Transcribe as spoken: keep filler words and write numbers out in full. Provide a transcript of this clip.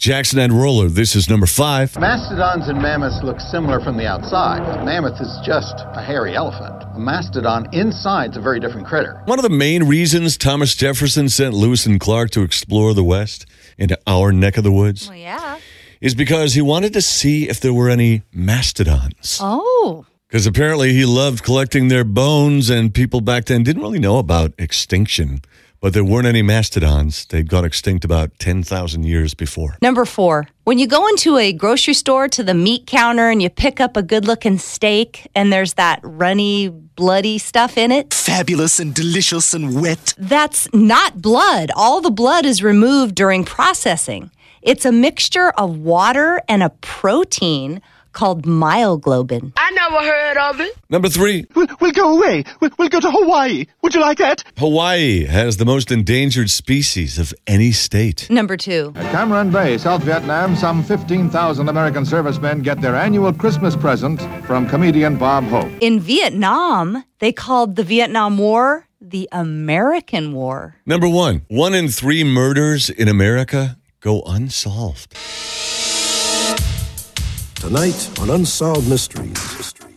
Jackson and Roller, this is number five. Mastodons and mammoths look similar from the outside. A mammoth is just a hairy elephant. A mastodon inside is a very different critter. One of the main reasons Thomas Jefferson sent Lewis and Clark to explore the West into our neck of the woods Well, yeah. is because he wanted to see if there were any mastodons. Oh. Because apparently he loved collecting their bones, and people back then didn't really know about extinction. But there weren't any mastodons. They'd gone extinct about ten thousand years before. Number four, when you go into a grocery store to the meat counter and you pick up a good-looking steak and there's that runny, bloody stuff in it. Fabulous and delicious and wet. That's not blood. All the blood is removed during processing. It's a mixture of water and a protein called myoglobin. I never heard of it. Number three. We'll, we'll go away. We'll, we'll go to Hawaii. Would you like that? Hawaii has the most endangered species of any state. Number two. At Cam Ranh Bay, South Vietnam, some fifteen thousand American servicemen get their annual Christmas present from comedian Bob Hope. In Vietnam, they called the Vietnam War the American War. Number one. One in three murders in America go unsolved. Tonight on Unsolved Mysteries.